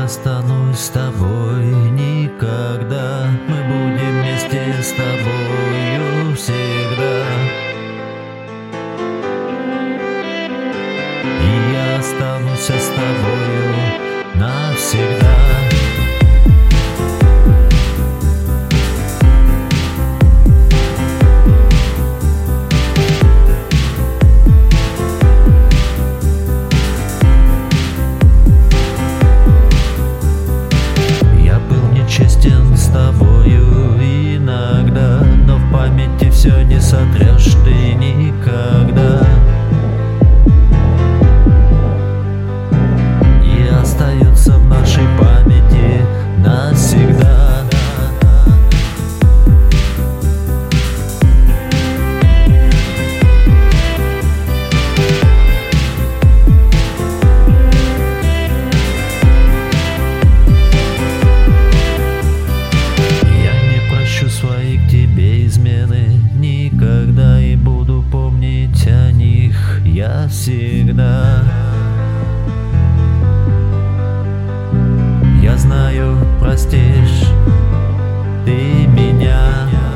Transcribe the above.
расстанусь с тобой никогда. Мы будем вместе с тобою всегда. И я останусь с тобою навсегда. Честен с тобою иногда, но в памяти все не сотрешь ты никогда. И остается в нашей памяти навсегда. Никогда, и буду помнить о них я всегда. Я знаю, простишь ты меня.